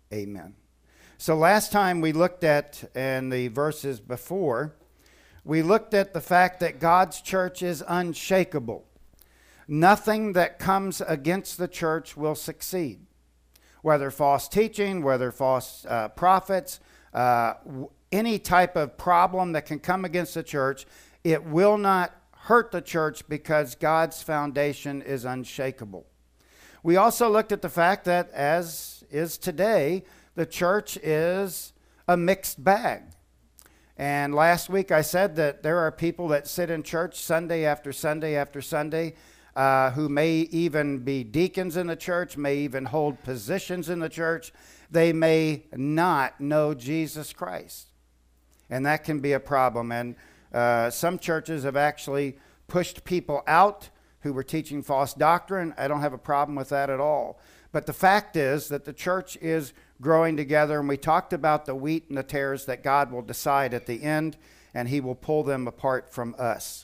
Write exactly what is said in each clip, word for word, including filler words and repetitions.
Amen. So last time we looked at, in the verses before, we looked at the fact that God's church is unshakable. Nothing that comes against the church will succeed. Whether false teaching, whether false uh, prophets, uh, w- any type of problem that can come against the church, it will not hurt the church because God's foundation is unshakable. We also looked at the fact that, as is today, the church is a mixed bag. And last week I said that there are people that sit in church Sunday after Sunday after Sunday uh, who may even be deacons in the church, may even hold positions in the church. They may not know Jesus Christ. And that can be a problem. And uh, some churches have actually pushed people out who were teaching false doctrine. I don't have a problem with that at all. But the fact is that the church is growing together, and we talked about the wheat and the tares that God will decide at the end, and he will pull them apart from us.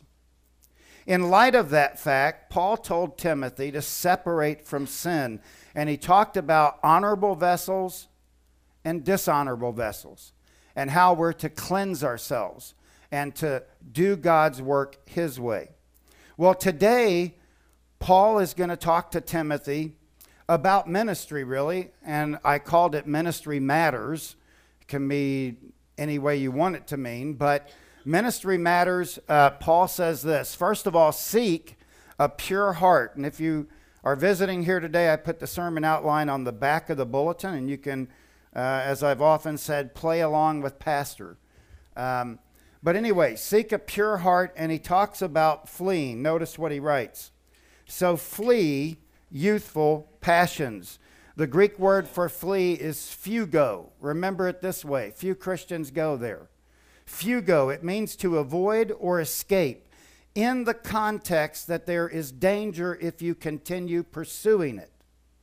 In light of that fact, Paul told Timothy to separate from sin, and he talked about honorable vessels and dishonorable vessels, and how we're to cleanse ourselves and to do God's work his way. Well, today, Paul is going to talk to Timothy about ministry, really, and I called it Ministry Matters. It can be any way you want it to mean, but Ministry Matters, uh, Paul says this: first of all, seek a pure heart. And if you are visiting here today, I put the sermon outline on the back of the bulletin, and you can, uh, as I've often said, play along with Pastor. Um, but anyway, seek a pure heart, and he talks about fleeing. Notice what he writes. So flee youthful passions. The Greek word for flee is fugo. Remember it this way. Few Christians go there. Fugo, it means to avoid or escape in the context that there is danger if you continue pursuing it.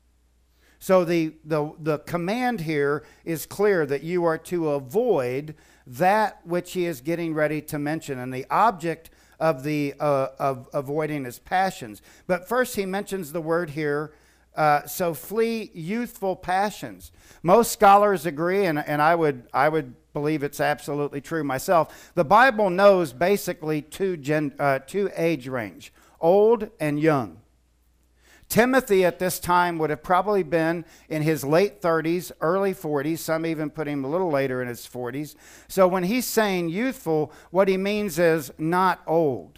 So the, the, the command here is clear that you are to avoid that which he is getting ready to mention. And the object of the uh, of avoiding his passions. But first he mentions the word here, uh, so flee youthful passions. Most scholars agree, and, and I would I would believe it's absolutely true myself. The Bible knows basically two gen, uh, two age range, old and young. Timothy at this time would have probably been in his late thirties, early forties. Some even put him a little later in his forties. So when he's saying youthful, what he means is not old.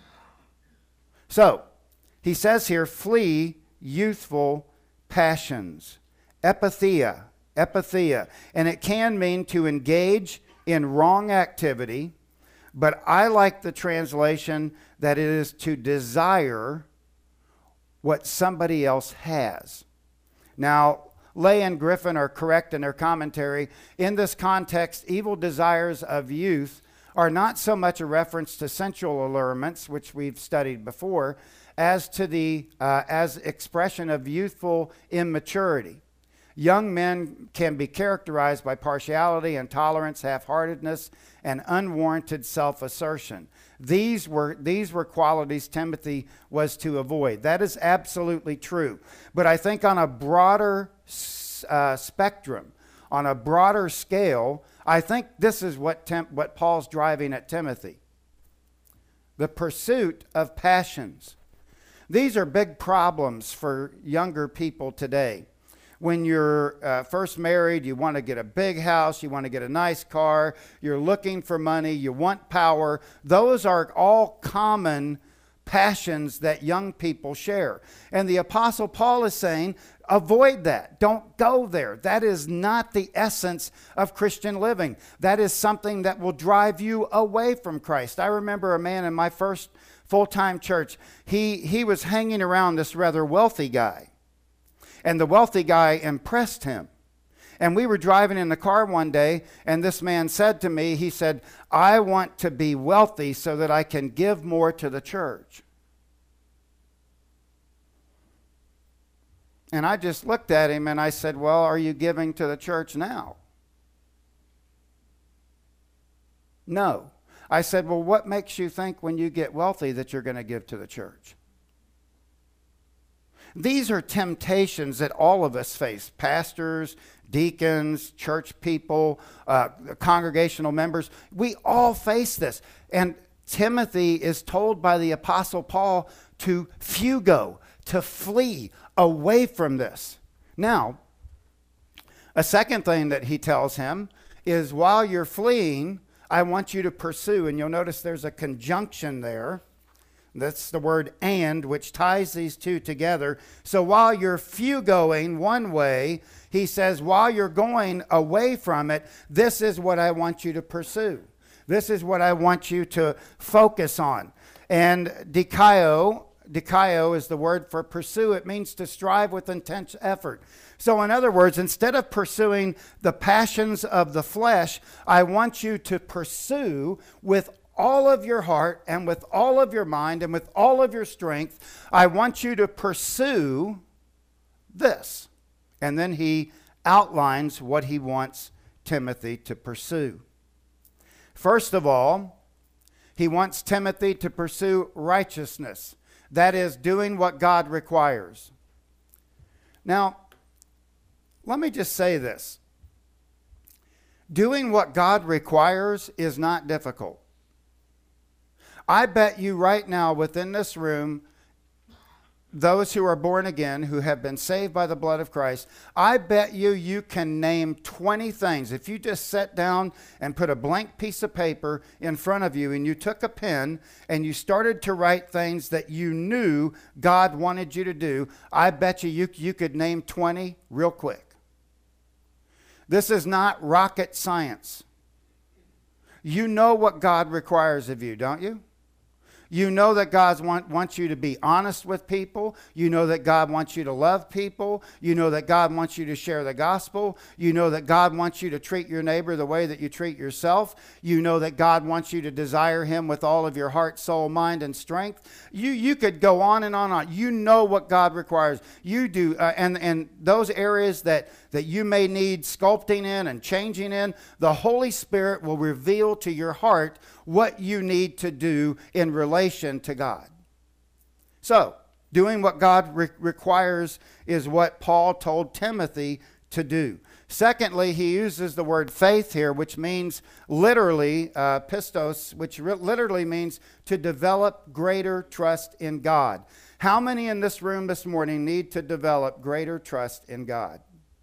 So he says here, flee youthful passions. Epithea, epithea. And it can mean to engage in wrong activity, but I like the translation that it is to desire what somebody else has. Now, Lay and Griffin are correct in their commentary. In this context, evil desires of youth are not so much a reference to sensual allurements, which we've studied before, as to the uh, as expression of youthful immaturity. Young men can be characterized by partiality, intolerance, half-heartedness, and unwarranted self-assertion. These were these were qualities Timothy was to avoid. That is absolutely true. But I think on a broader uh, spectrum, on a broader scale, I think this is what Tim, what Paul's driving at Timothy. The pursuit of passions. These are big problems for younger people today. When you're uh, first married, you want to get a big house, you want to get a nice car, you're looking for money, you want power. Those are all common passions that young people share. And the Apostle Paul is saying, avoid that. Don't go there. That is not the essence of Christian living. That is something that will drive you away from Christ. I remember a man in my first full-time church. He, he was hanging around this rather wealthy guy. And the wealthy guy impressed him. And we were driving in the car one day, and this man said to me, he said, I want to be wealthy so that I can give more to the church. And I just looked at him and I said, well, are you giving to the church now? No. I said, well, what makes you think when you get wealthy that you're going to give to the church? These are temptations that all of us face. Pastors, deacons, church people, uh, congregational members. We all face this. And Timothy is told by the Apostle Paul to fugo, to flee away from this. Now, a second thing that he tells him is while you're fleeing, I want you to pursue. And you'll notice there's a conjunction there. That's the word and, which ties these two together. So while you're fugoing one way, he says, while you're going away from it, this is what I want you to pursue. This is what I want you to focus on. And dikaio, dikaio is the word for pursue. It means to strive with intense effort. So in other words, instead of pursuing the passions of the flesh, I want you to pursue with all of your heart and with all of your mind and with all of your strength. I want you to pursue this. And then he outlines what he wants Timothy to pursue. First of all, he wants Timothy to pursue righteousness. That is, doing what God requires. Now, let me just say this. Doing what God requires is not difficult. I bet you right now within this room, those who are born again, who have been saved by the blood of Christ, I bet you you can name twenty things. If you just sat down and put a blank piece of paper in front of you and you took a pen and you started to write things that you knew God wanted you to do, I bet you you, you could name twenty real quick. This is not rocket science. You know what God requires of you, don't you? You know that God want, wants you to be honest with people. You know that God wants you to love people. You know that God wants you to share the gospel. You know that God wants you to treat your neighbor the way that you treat yourself. You know that God wants you to desire him with all of your heart, soul, mind, and strength. You, you could go on and on and on. You know what God requires. You do. Uh, and, and those areas that, that you may need sculpting in and changing in, the Holy Spirit will reveal to your heart what you need to do in relation to God. So, doing what God re- requires is what Paul told Timothy to do. Secondly, he uses the word faith here, which means literally, uh, pistos, which re- literally means to develop greater trust in God. How many in this room this morning need to develop greater trust in God?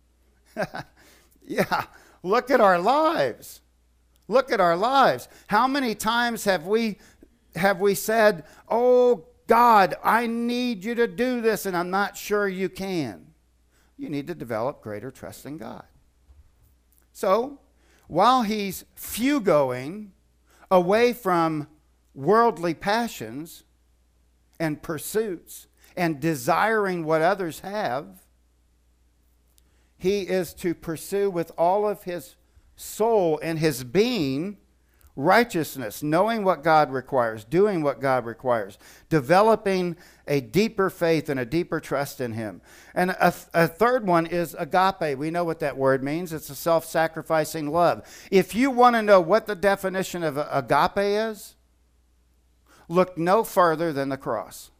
Yeah, look at our lives. Look at our lives. How many times have we have we said, "Oh God, I need you to do this," and I'm not sure you can? You need to develop greater trust in God. So, while he's fugoing away from worldly passions and pursuits and desiring what others have, he is to pursue with all of his soul and his being righteousness, knowing what God requires, doing what God requires, developing a deeper faith and a deeper trust in him. And a, a third one is agape. We know what that word means. It's a self-sacrificing love. If you want to know what the definition of agape is, look no further than the cross.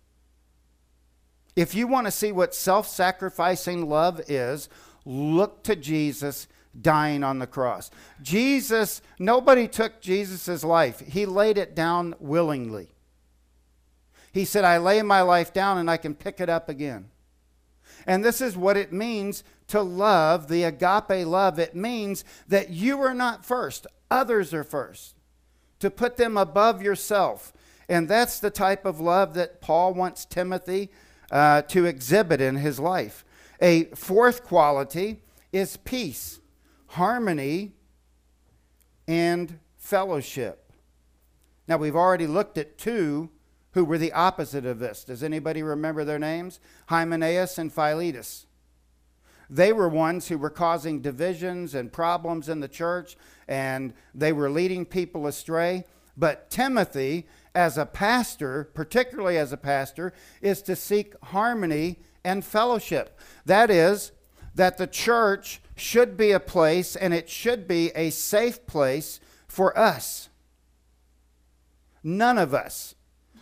If you want to see what self-sacrificing love is, look to Jesus dying on the cross. Jesus, nobody took Jesus' life. He laid it down willingly. He said, I lay my life down and I can pick it up again. And this is what it means to love, the agape love. It means that you are not first. Others are first. To put them above yourself. And that's the type of love that Paul wants Timothy uh, to exhibit in his life. A fourth quality is peace, harmony, and fellowship. Now, we've already looked at two who were the opposite of this. Does anybody remember their names? Hymenaeus and Philetus. They were ones who were causing divisions and problems in the church, and they were leading people astray. But Timothy, as a pastor, particularly as a pastor, is to seek harmony and fellowship. That is, that the church should be a place, and it should be a safe place for us. None of us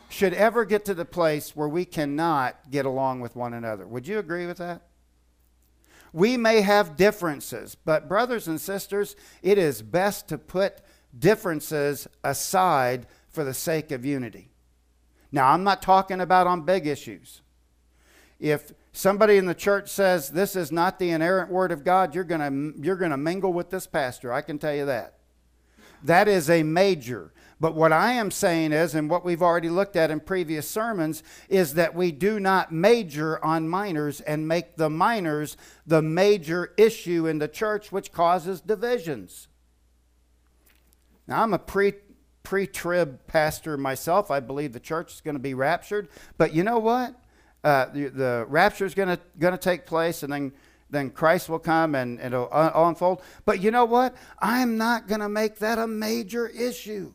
should ever get to the place where we cannot get along with one another. Would you agree with that? We may have differences, but brothers and sisters, it is best to put differences aside for the sake of unity. Now, I'm not talking about on big issues. If somebody in the church says this is not the inerrant word of God, you're going to you're going to mingle with this pastor. I can tell you that. That is a major. But what I am saying is, and what we've already looked at in previous sermons, is that we do not major on minors and make the minors the major issue in the church, which causes divisions. Now, I'm a pre, pre-trib pastor myself. I believe the church is going to be raptured. But you know what? Uh, the, the rapture is going to going to take place, and then then Christ will come and, and it'll unfold. But you know what? I'm not going to make that a major issue.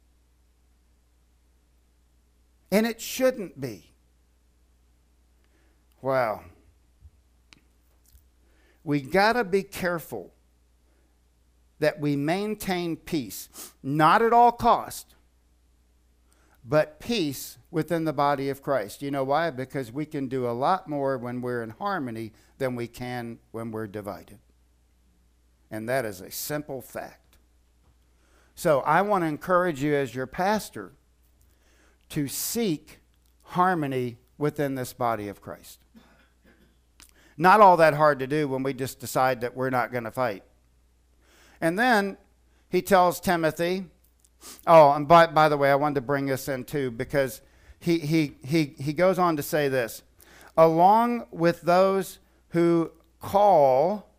And it shouldn't be. Wow. We got to be careful that we maintain peace, not at all cost, but peace within the body of Christ. You know why? Because we can do a lot more when we're in harmony than we can when we're divided. And that is a simple fact. So I want to encourage you as your pastor to seek harmony within this body of Christ. Not all that hard to do when we just decide that we're not going to fight. And then he tells Timothy, oh, and by, by the way, I wanted to bring this in too, because he, he, he, he goes on to say this, along with those who call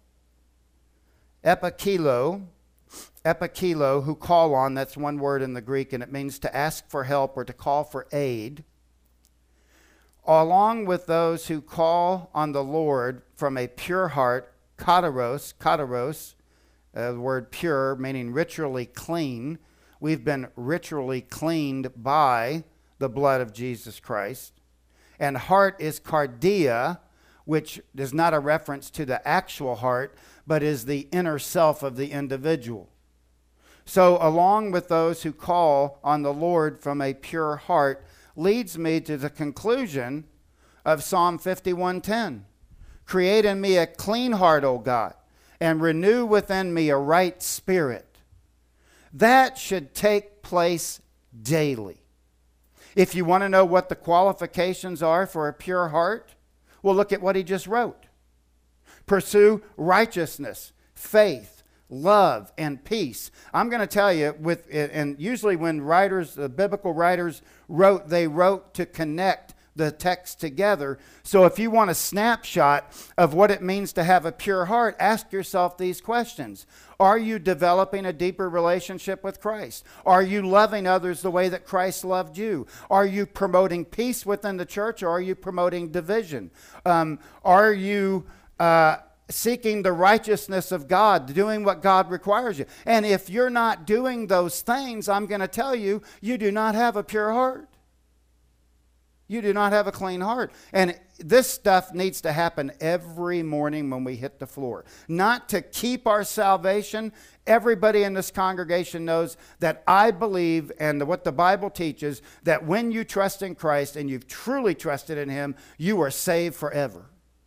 epikilo, epikilo, who call on, that's one word in the Greek, and it means to ask for help or to call for aid. Along with those who call on the Lord from a pure heart, kataros, kataros, uh, the word pure, meaning ritually clean. We've been ritually cleaned by the blood of Jesus Christ. And heart is cardia, which is not a reference to the actual heart, but is the inner self of the individual. So along with those who call on the Lord from a pure heart leads me to the conclusion of Psalm fifty-one ten. Create in me a clean heart, O God, and renew within me a right spirit. That should take place daily. If you want to know what the qualifications are for a pure heart, well, look at what he just wrote. Pursue righteousness, faith, love, and peace. I'm going to tell you, with and usually when writers, the biblical writers wrote, they wrote to connect the text together. So if you want a snapshot of what it means to have a pure heart, ask yourself these questions. Are you developing a deeper relationship with Christ? Are you loving others the way that Christ loved you? Are you promoting peace within the church, or are you promoting division? Um, are you uh, seeking the righteousness of God, doing what God requires you? And if you're not doing those things, I'm going to tell you, you do not have a pure heart. You do not have a clean heart. And this stuff needs to happen every morning when we hit the floor. Not to keep our salvation. Everybody in this congregation knows that I believe, and what the Bible teaches, that when you trust in Christ and you've truly trusted in Him, you are saved forever.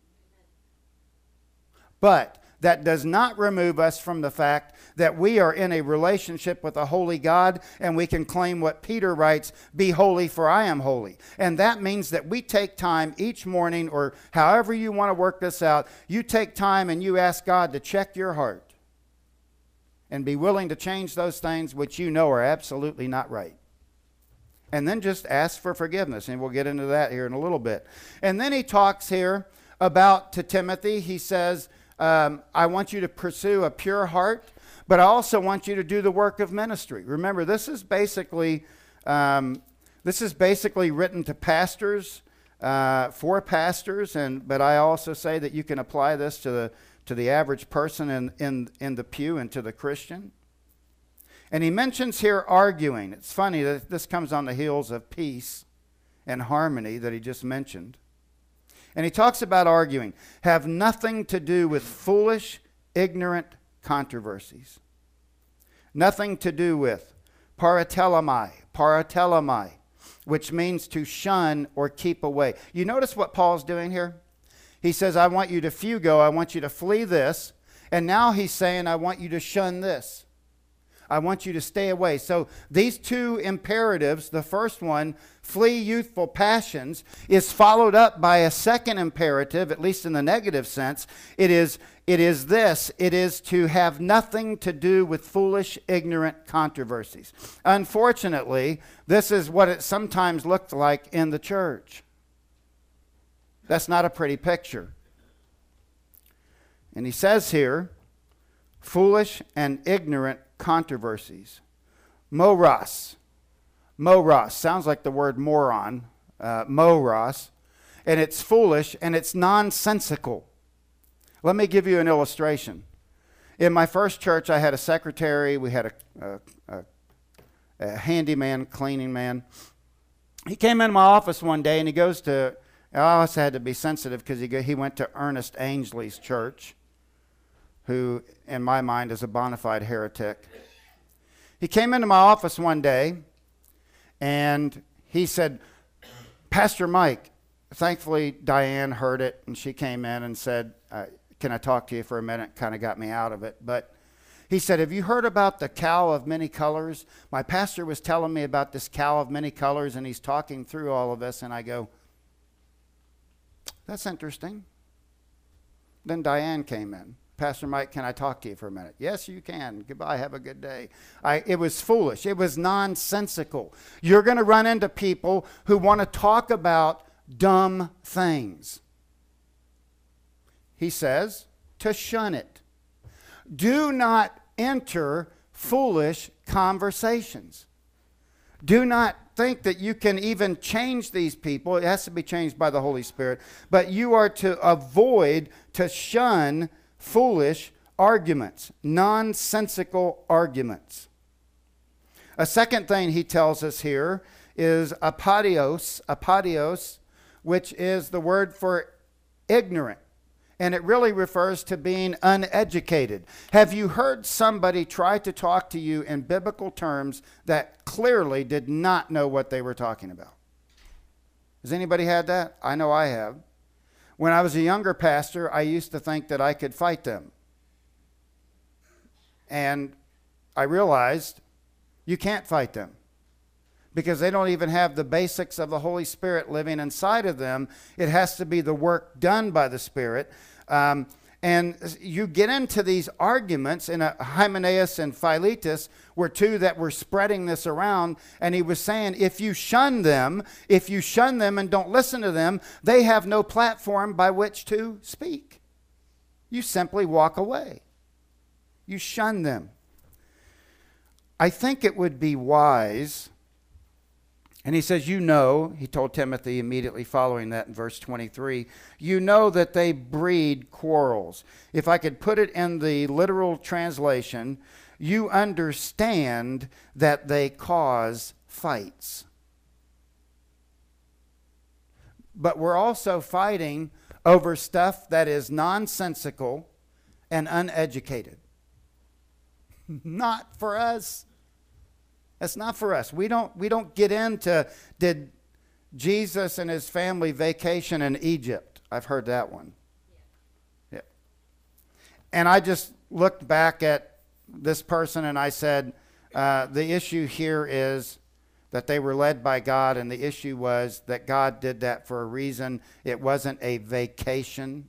But that does not remove us from the fact that we are in a relationship with a holy God, and we can claim what Peter writes, be holy for I am holy. And that means that we take time each morning, or however you want to work this out, you take time and you ask God to check your heart and be willing to change those things which you know are absolutely not right. And then just ask for forgiveness, and we'll get into that here in a little bit. And then he talks here about, to Timothy, he says, Um, I want you to pursue a pure heart, but I also want you to do the work of ministry. Remember, this is basically um, this is basically written to pastors, uh, for pastors, and but I also say that you can apply this to the to the average person in in in the pew and to the Christian. And he mentions here arguing. It's funny that this comes on the heels of peace and harmony that he just mentioned. And he talks about arguing. Have nothing to do with foolish, ignorant controversies. Nothing to do with paratelomai, paratelomai, which means to shun or keep away. You notice what Paul's doing here? He says, I want you to fugo, I want you to flee this. And now he's saying, I want you to shun this. I want you to stay away. So these two imperatives, the first one, flee youthful passions, is followed up by a second imperative, at least in the negative sense. It is, it is this. It is to have nothing to do with foolish, ignorant controversies. Unfortunately, this is what it sometimes looks like in the church. That's not a pretty picture. And he says here, foolish and ignorant controversies. Moros. Moros. Sounds like the word moron. Uh, moros. And it's foolish and it's nonsensical. Let me give you an illustration. In my first church, I had a secretary. We had a, a, a, a handyman, cleaning man. He came into my office one day and he goes to, I also had to be sensitive because he, go, he went to Ernest Ainsley's church, who in my mind is a bona fide heretic. He came into my office one day and he said, Pastor Mike, thankfully Diane heard it and she came in and said, uh, can I talk to you for a minute? Kind of got me out of it. But he said, have you heard about the cow of many colors? My pastor was telling me about this cow of many colors and he's talking through all of this. And I go, that's interesting. Then Diane came in. Pastor Mike, can I talk to you for a minute? Yes, you can. Goodbye. Have a good day. I, it was foolish. It was nonsensical. You're going to run into people who want to talk about dumb things. He says to shun it. Do not enter foolish conversations. Do not think that you can even change these people. It has to be changed by the Holy Spirit. But you are to avoid, to shun foolish arguments, nonsensical arguments. A second thing he tells us here is apodios, apodios, which is the word for ignorant. And it really refers to being uneducated. Have you heard somebody try to talk to you in biblical terms that clearly did not know what they were talking about? Has anybody had that? I know I have. When I was a younger pastor, I used to think that I could fight them. And I realized you can't fight them because they don't even have the basics of the Holy Spirit living inside of them. It has to be the work done by the Spirit. Um, and you get into these arguments, and Hymenaeus and Philetus were two that were spreading this around, and he was saying, if you shun them, if you shun them and don't listen to them, they have no platform by which to speak. You simply walk away. You shun them. I think it would be wise. And he says, you know, he told Timothy immediately following that in verse twenty-three, you know that they breed quarrels. If I could put it in the literal translation, you understand that they cause fights. But we're also fighting over stuff that is nonsensical and uneducated. Not for us. That's not for us. We don't, we don't get into, did Jesus and his family vacation in Egypt? I've heard that one. Yeah. And I just looked back at this person and I said, uh, the issue here is that they were led by God, and the issue was that God did that for a reason. It wasn't a vacation.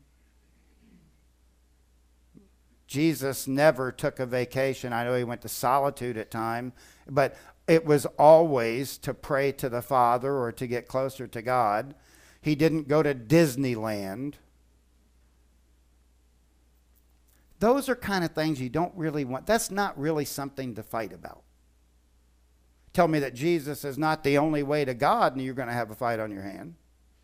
Jesus never took a vacation. I know he went to solitude at times, but it was always to pray to the Father or to get closer to God. He didn't go to Disneyland. Those are kind of things you don't really want. That's not really something to fight about. Tell me that Jesus is not the only way to God and you're going to have a fight on your hand.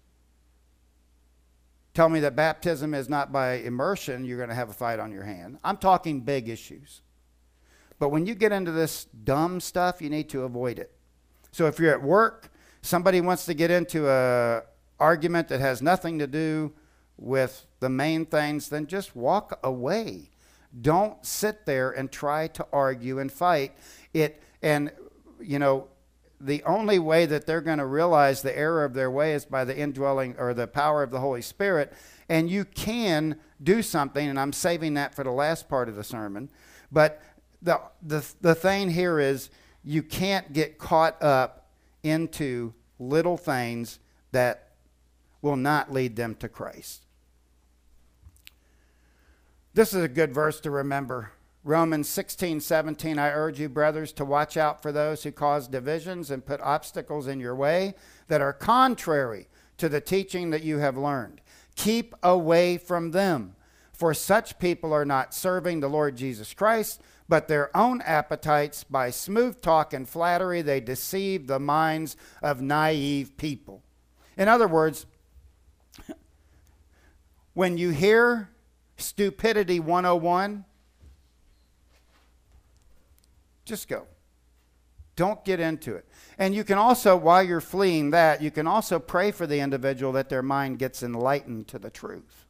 Tell me that baptism is not by immersion, you're going to have a fight on your hand. I'm talking big issues. But when you get into this dumb stuff, you need to avoid it. So if you're at work, somebody wants to get into an argument that has nothing to do with the main things, then just walk away. Don't sit there and try to argue and fight it. And, you know, the only way that they're going to realize the error of their way is by the indwelling or the power of the Holy Spirit. And you can do something, and I'm saving that for the last part of the sermon. But the the the thing here is you can't get caught up into little things that will not lead them to Christ. This is a good verse to remember. Romans sixteen seventeen, I urge you, brothers, to watch out for those who cause divisions and put obstacles in your way that are contrary to the teaching that you have learned. Keep away from them, for such people are not serving the Lord Jesus Christ, but their own appetites. By smooth talk and flattery, they deceive the minds of naive people. In other words, when you hear Stupidity one oh one, just go. Don't get into it. And you can also, while you're fleeing that, you can also pray for the individual that their mind gets enlightened to the truth.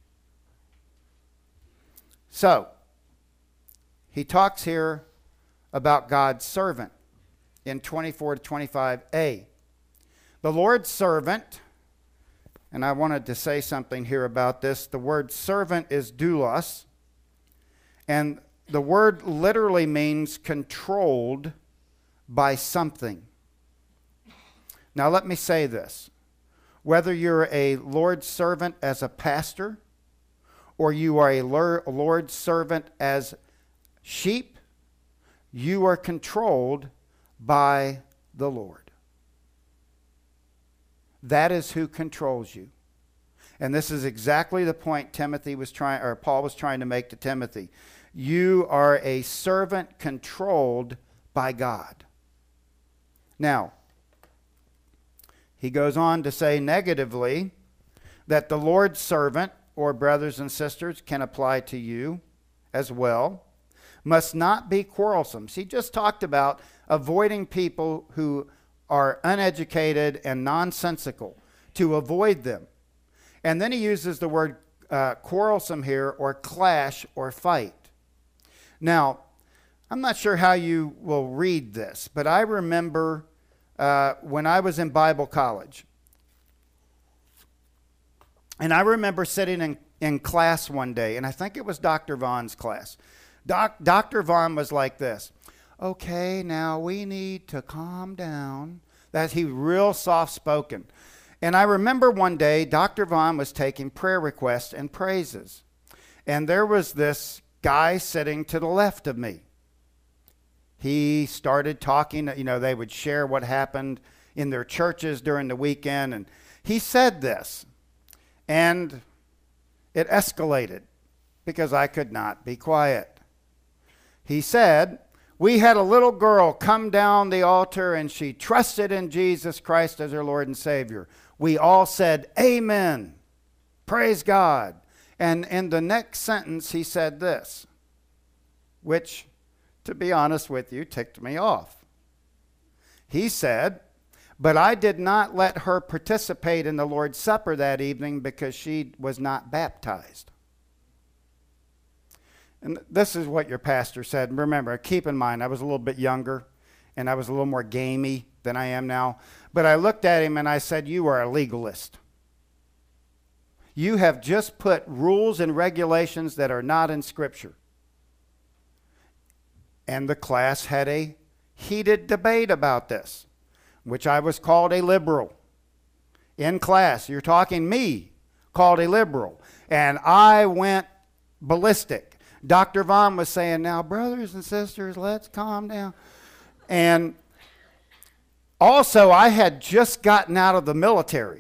So, he talks here about God's servant in twenty-four to twenty-five a. The Lord's servant, and I wanted to say something here about this. The word servant is doulos, and the word literally means controlled by something. Now let me say this. Whether you're a Lord's servant as a pastor, or you are a Lord's servant as sheep, you are controlled by the Lord. That is who controls you. And this is exactly the point Timothy was trying, or Paul was trying to make to Timothy. You are a servant controlled by God. Now, he goes on to say negatively that the Lord's servant, or brothers and sisters, can apply to you as well, must not be quarrelsome. So he just talked about avoiding people who are uneducated and nonsensical, to avoid them. And then he uses the word uh, quarrelsome here, or clash or fight. Now, I'm not sure how you will read this, but I remember uh, when I was in Bible college, and I remember sitting in, in class one day, and I think it was Doctor Vaughn's class. Doc, Doctor Vaughn was like this. Okay, now we need to calm down. That he real soft-spoken. And I remember one day, Doctor Vaughn was taking prayer requests and praises. And there was this guy sitting to the left of me. He started talking, you know, they would share what happened in their churches during the weekend. And he said this. And it escalated because I could not be quiet. He said, we had a little girl come down the altar and she trusted in Jesus Christ as her Lord and Savior. We all said, amen. Praise God. And in the next sentence, he said this, which, to be honest with you, ticked me off. He said, but I did not let her participate in the Lord's Supper that evening because she was not baptized. And this is what your pastor said. Remember, keep in mind, I was a little bit younger and I was a little more gamey than I am now. But I looked at him and I said, you are a legalist. You have just put rules and regulations that are not in Scripture. And the class had a heated debate about this, which I was called a liberal. In class, you're talking me, called a liberal. And I went ballistic. Doctor Vaughn was saying, now, brothers and sisters, let's calm down. And also, I had just gotten out of the military.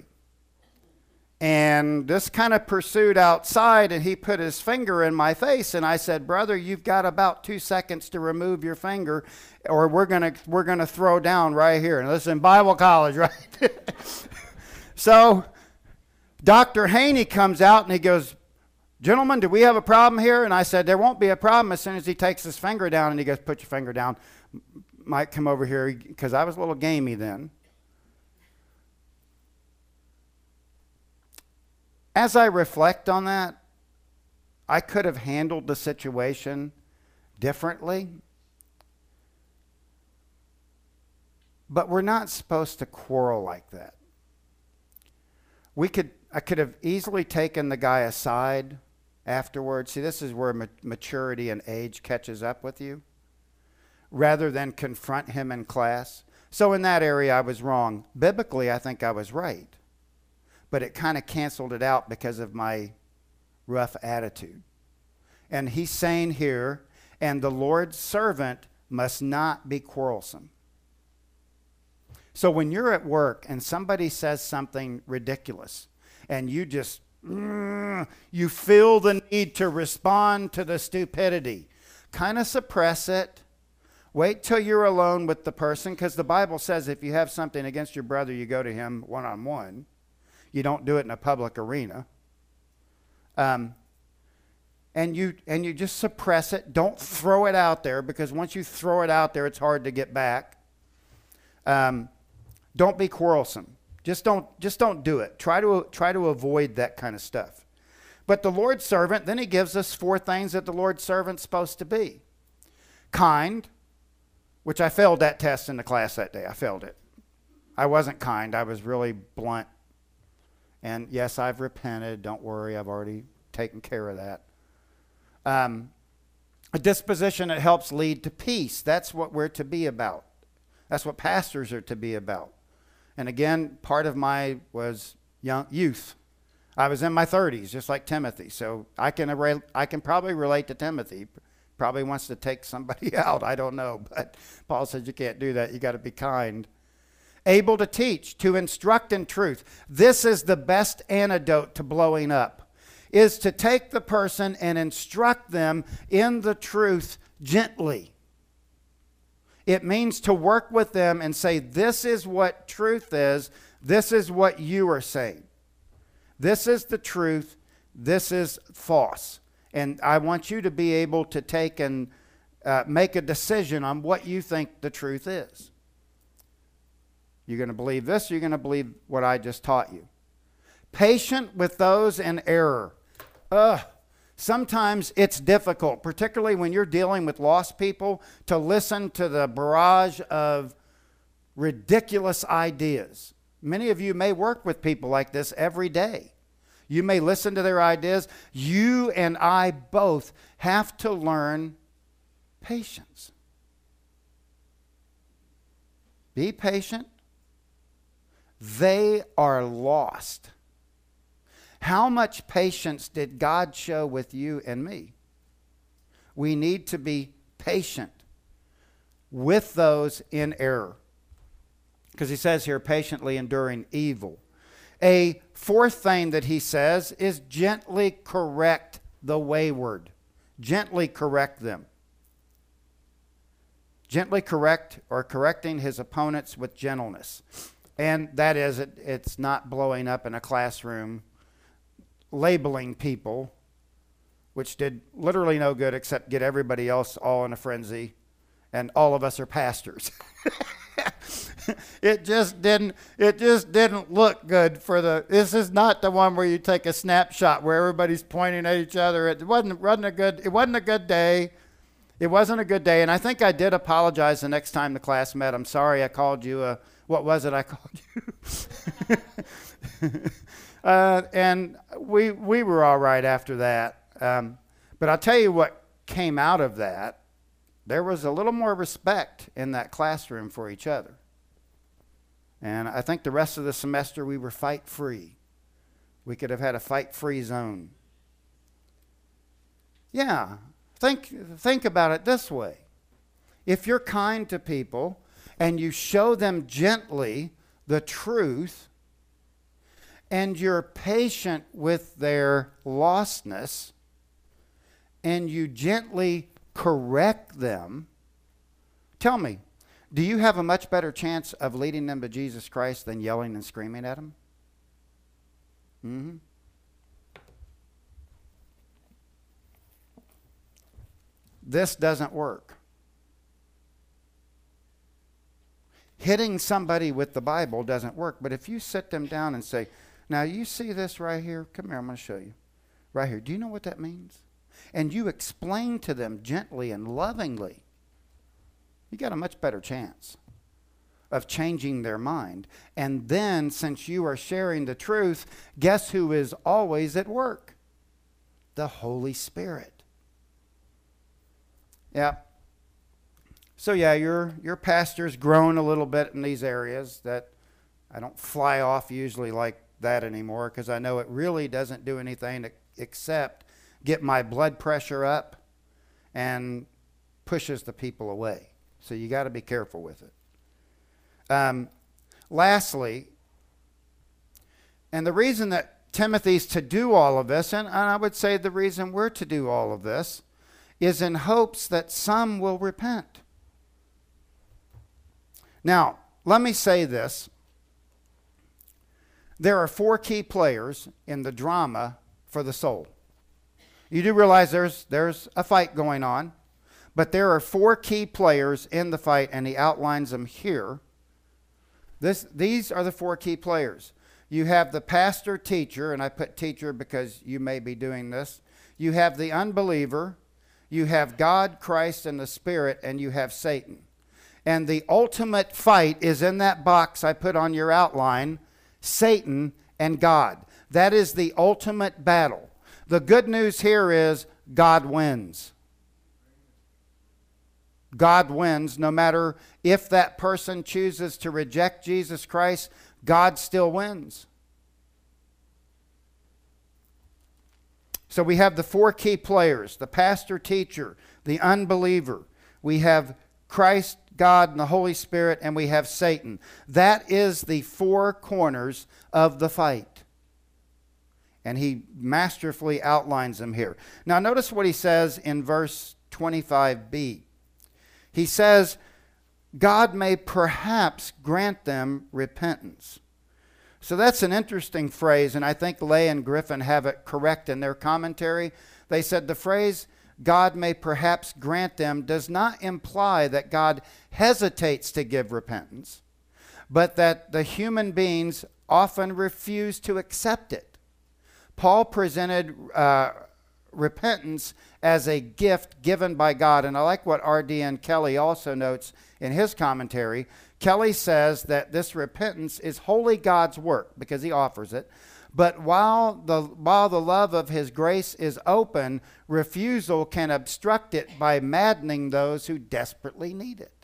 And this kind of pursued outside, and he put his finger in my face, and I said, brother, you've got about two seconds to remove your finger, or we're going to we're gonna throw down right here. And this is in Bible college, right? So Doctor Haney comes out, and he goes, gentlemen, do we have a problem here? And I said, there won't be a problem as soon as he takes his finger down. And he goes, put your finger down. Mike, come over here, because I was a little gamey then. As I reflect on that, I could have handled the situation differently. But we're not supposed to quarrel like that. We could, I could have easily taken the guy aside afterwards. See, this is where ma- maturity and age catches up with you, rather than confront him in class. So in that area, I was wrong. Biblically, I think I was right. But it kind of canceled it out because of my rough attitude. And he's saying here, and the Lord's servant must not be quarrelsome. So when you're at work and somebody says something ridiculous, and you just, mm, you feel the need to respond to the stupidity, kind of suppress it. Wait till you're alone with the person, because the Bible says if you have something against your brother, you go to him one-on-one. You don't do it in a public arena. Um, and you and you just suppress it. Don't throw it out there, because once you throw it out there, it's hard to get back. Um, don't be quarrelsome. Just don't just don't do it. Try to try to avoid that kind of stuff. But the Lord's servant, then he gives us four things that the Lord's servant's supposed to be. Kind, which I failed that test in the class that day. I failed it. I wasn't kind. I was really blunt. And yes, I've repented. Don't worry. I've already taken care of that. Um, a disposition that helps lead to peace. That's what we're to be about. That's what pastors are to be about. And again, part of my was young youth. I was in my thirties, just like Timothy. So I can arra- I can probably relate to Timothy. Probably wants to take somebody out. I don't know. But Paul says you can't do that. You got to be kind. Able to teach, to instruct in truth. This is the best antidote to blowing up, is to take the person and instruct them in the truth gently. It means to work with them and say, this is what truth is. This is what you are saying. This is the truth. This is false. And I want you to be able to take and uh, make a decision on what you think the truth is. You're going to believe this, or you're going to believe what I just taught you. Patient with those in error. Ugh. Sometimes it's difficult, particularly when you're dealing with lost people, to listen to the barrage of ridiculous ideas. Many of you may work with people like this every day. You may listen to their ideas. You and I both have to learn patience. Be patient. They are lost. How much patience did God show with you and me? We need to be patient with those in error. Because he says here, patiently enduring evil. A fourth thing that he says is gently correct the wayward. Gently correct them. Gently correct, or correcting his opponents with gentleness. And that is, it, it's not blowing up in a classroom, labeling people, which did literally no good except get everybody else all in a frenzy, and all of us are pastors. It just didn't it just didn't look good for the this is not the one where you take a snapshot where everybody's pointing at each other. It wasn't wasn't a good it wasn't a good day. It wasn't a good day, and I think I did apologize the next time the class met. I'm sorry I called you a what was it I called you? uh, and we we were all right after that. Um, but I'll tell you what came out of that. There was a little more respect in that classroom for each other. And I think the rest of the semester we were fight-free. We could have had a fight-free zone. Yeah, think, think about it this way. If you're kind to people and you show them gently the truth, and you're patient with their lostness, and you gently correct them, tell me, do you have a much better chance of leading them to Jesus Christ than yelling and screaming at them? Mm-hmm. This doesn't work. Hitting somebody with the Bible doesn't work, but if you sit them down and say, now you see this right here? Come here, I'm going to show you. Right here. Do you know what that means? And you explain to them gently and lovingly, you got a much better chance of changing their mind. And then, since you are sharing the truth, guess who is always at work? The Holy Spirit. Yeah. So yeah, your your pastor's grown a little bit in these areas. That I don't fly off usually like that anymore, because I know it really doesn't do anything except get my blood pressure up and pushes the people away. So you got to be careful with it. Um, lastly, and the reason that Timothy's to do all of this, and, and I would say the reason we're to do all of this, is in hopes that some will repent. Now, let me say this. There are four key players in the drama for the soul. You do realize there's, there's a fight going on, but there are four key players in the fight, and he outlines them here. This, these are the four key players. You have the pastor teacher, and I put teacher because you may be doing this. You have the unbeliever. You have God, Christ, and the Spirit, and you have Satan. And the ultimate fight is in that box I put on your outline, Satan and God. That is the ultimate battle. The good news here is God wins. God wins. No matter if that person chooses to reject Jesus Christ, God still wins. So we have the four key players: the pastor, teacher, the unbeliever. We have Christ, God, and the Holy Spirit, and we have Satan. That is the four corners of the fight. And he masterfully outlines them here. Now notice what he says in verse twenty-five b. He says, God may perhaps grant them repentance. So that's an interesting phrase, and I think Lay and Griffin have it correct in their commentary. They said the phrase, God may perhaps grant them, does not imply that God hesitates to give repentance, but that the human beings often refuse to accept it. Paul presented uh, repentance as a gift given by God. And I like what R D N Kelly also notes in his commentary. Kelly says that this repentance is wholly God's work because he offers it. But while the, while the love of his grace is open, refusal can obstruct it by maddening those who desperately need it.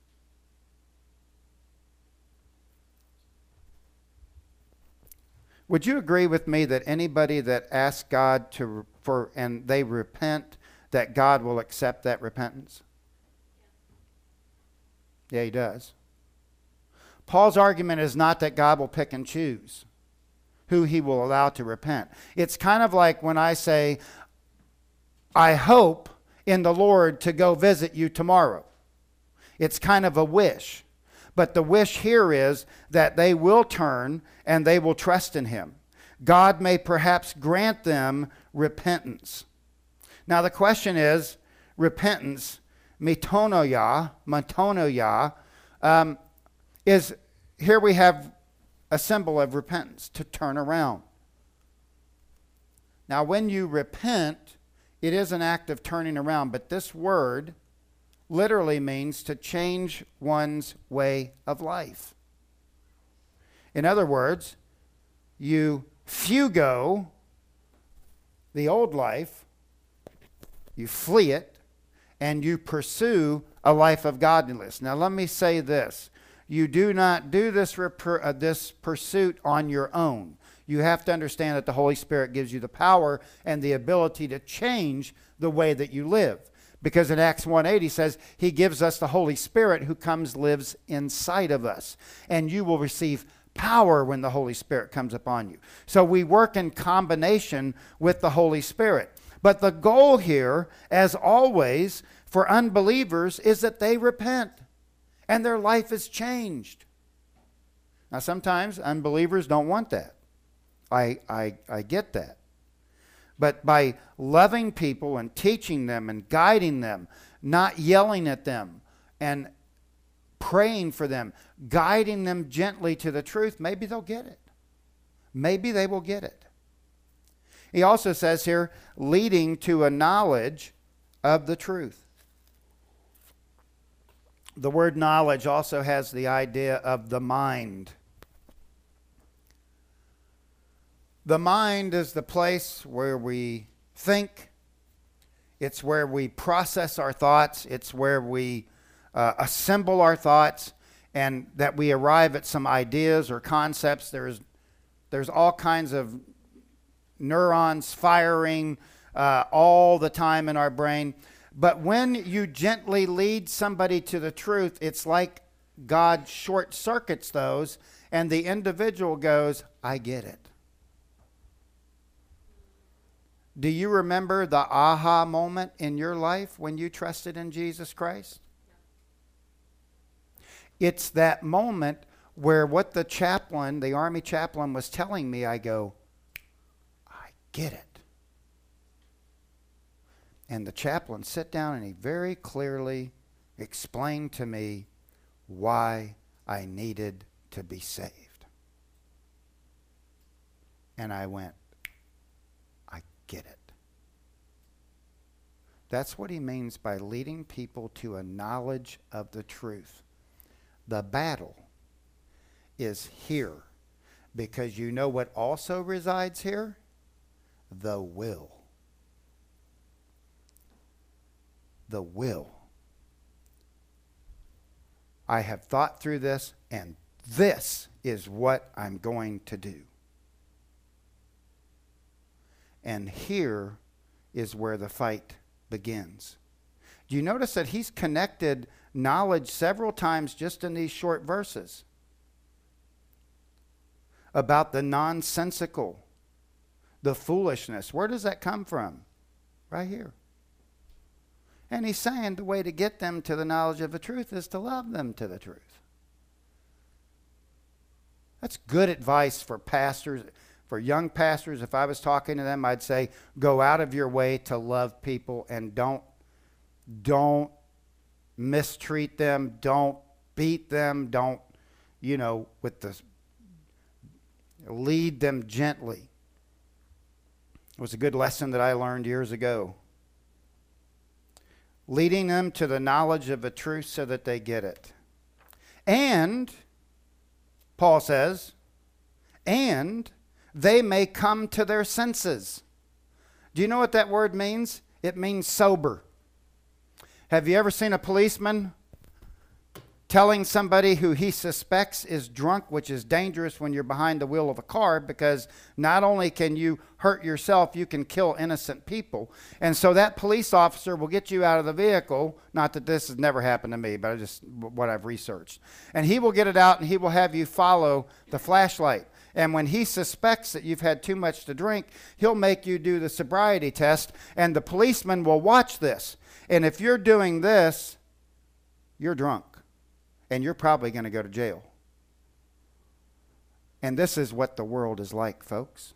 Would you agree with me that anybody that asks God to for and they repent, that God will accept that repentance? Yeah, he does. Paul's argument is not that God will pick and choose who he will allow to repent. It's kind of like when I say, I hope in the Lord to go visit you tomorrow. It's kind of a wish. But the wish here is that they will turn and they will trust in him. God may perhaps grant them repentance. Now the question is, repentance, metonoia, metonoia, um, is, here we have a symbol of repentance, to turn around. Now when you repent, it is an act of turning around, but this word literally means to change one's way of life. In other words, you fugo the old life, you flee it, and you pursue a life of godliness. Now let me say this. You do not do this, rep- uh, this pursuit on your own. You have to understand that the Holy Spirit gives you the power and the ability to change the way that you live. Because in Acts one eight, he says, he gives us the Holy Spirit who comes, lives inside of us. And you will receive power when the Holy Spirit comes upon you. So we work in combination with the Holy Spirit. But the goal here, as always, for unbelievers is that they repent and their life is changed. Now sometimes unbelievers don't want that. I, I, I get that. But by loving people and teaching them and guiding them, not yelling at them and praying for them, guiding them gently to the truth, maybe they'll get it. Maybe they will get it. He also says here, leading to a knowledge of the truth. The word knowledge also has the idea of the mind. The mind is the place where we think. It's where we process our thoughts. It's where we uh, assemble our thoughts and that we arrive at some ideas or concepts. There's, there's all kinds of neurons firing uh, all the time in our brain. But when you gently lead somebody to the truth, it's like God short circuits those and the individual goes, I get it. Do you remember the aha moment in your life when you trusted in Jesus Christ? It's that moment where what the chaplain, the Army chaplain was telling me, I go, I get it. And the chaplain sat down and he very clearly explained to me why I needed to be saved. And I went, I get it. That's what he means by leading people to a knowledge of the truth. The battle is here because you know what also resides here? The will. The will. I have thought through this, and this is what I'm going to do. And here is where the fight begins. Do you notice that he's connected knowledge several times just in these short verses? About the nonsensical, the foolishness. Where does that come from? Right here. And he's saying the way to get them to the knowledge of the truth is to love them to the truth. That's good advice for pastors, for young pastors. If I was talking to them, I'd say, go out of your way to love people and don't, don't mistreat them. Don't beat them. Don't, you know, with the, lead them gently. It was a good lesson that I learned years ago. Leading them to the knowledge of the truth so that they get it. And, Paul says, and they may come to their senses. Do you know what that word means? It means sober. Have you ever seen a policeman telling somebody who he suspects is drunk, which is dangerous when you're behind the wheel of a car, because not only can you hurt yourself, you can kill innocent people. And so that police officer will get you out of the vehicle. Not that this has never happened to me, but I just what I've researched. And he will get it out and he will have you follow the flashlight. And when he suspects that you've had too much to drink, he'll make you do the sobriety test, and the policeman will watch this. And if you're doing this, you're drunk. And you're probably going to go to jail. And this is what the world is like, folks.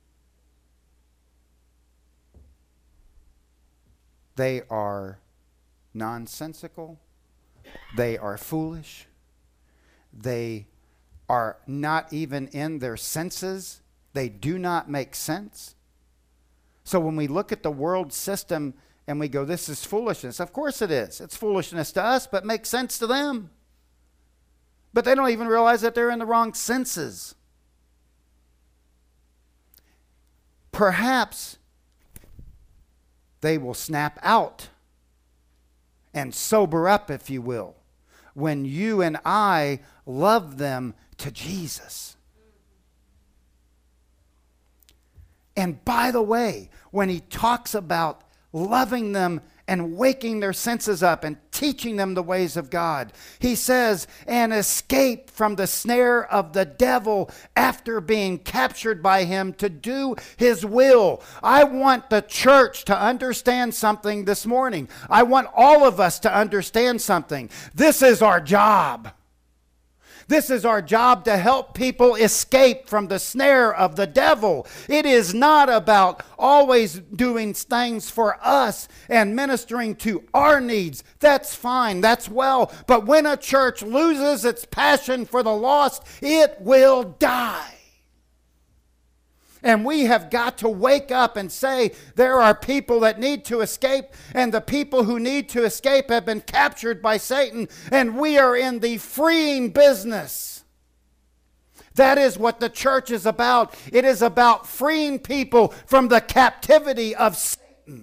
They are nonsensical. They are foolish. They are not even in their senses. They do not make sense. So when we look at the world system and we go, this is foolishness. Of course it is. It's foolishness to us, but makes sense to them. But they don't even realize that they're in the wrong senses. Perhaps they will snap out and sober up, if you will, when you and I love them to Jesus. And by the way, when he talks about loving them and waking their senses up and teaching them the ways of God, he says, and escape from the snare of the devil after being captured by him to do his will. I want the church to understand something this morning. I want all of us to understand something. This is our job. This is our job, to help people escape from the snare of the devil. It is not about always doing things for us and ministering to our needs. That's fine. That's well. But when a church loses its passion for the lost, it will die. And we have got to wake up and say there are people that need to escape, and the people who need to escape have been captured by Satan, and we are in the freeing business. That is what the church is about. It is about freeing people from the captivity of Satan.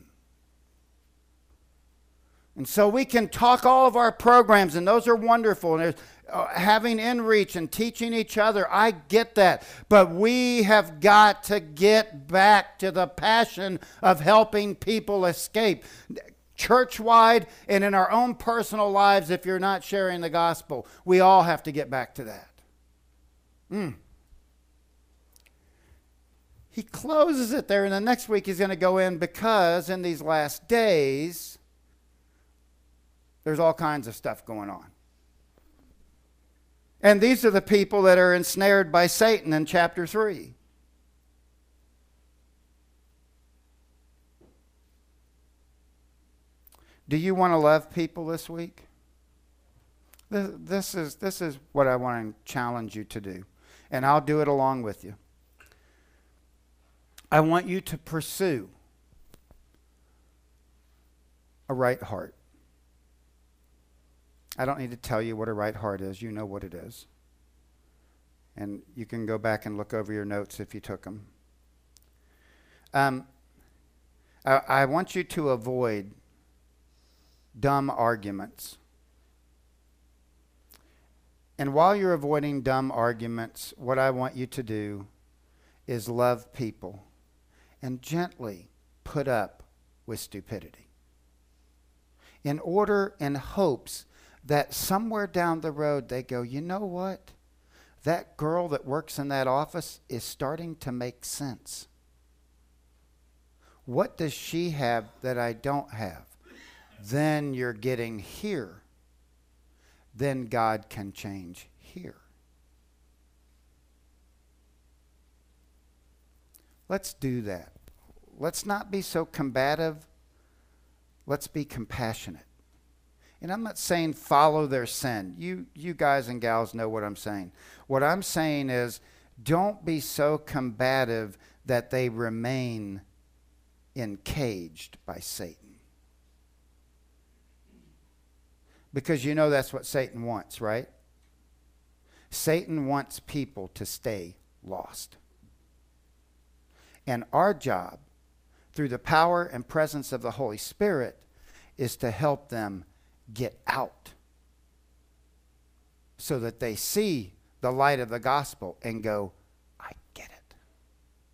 And so we can talk all of our programs, and those are wonderful, and there's uh, having in reach and teaching each other. I get that. But we have got to get back to the passion of helping people escape. Church-wide and in our own personal lives, if you're not sharing the gospel, we all have to get back to that. Mm. He closes it there, and the next week he's going to go in because in these last days, there's all kinds of stuff going on. And these are the people that are ensnared by Satan in chapter three. Do you want to love people this week? This, this is, this is what I want to challenge you to do. And I'll do it along with you. I want you to pursue a right heart. I don't need to tell you what a right heart is. You know what it is. And you can go back and look over your notes if you took them. Um, I, I want you to avoid dumb arguments. And while you're avoiding dumb arguments, what I want you to do is love people and gently put up with stupidity. In order and hopes that somewhere down the road they go, you know what? That girl that works in that office is starting to make sense. What does she have that I don't have? Then you're getting here. Then God can change here. Let's do that. Let's not be so combative. Let's be compassionate. And I'm not saying follow their sin. You, you guys and gals know what I'm saying. What I'm saying is don't be so combative that they remain encaged by Satan. Because you know that's what Satan wants, right? Satan wants people to stay lost. And our job, through the power and presence of the Holy Spirit, is to help them get out so that they see the light of the gospel and go, I get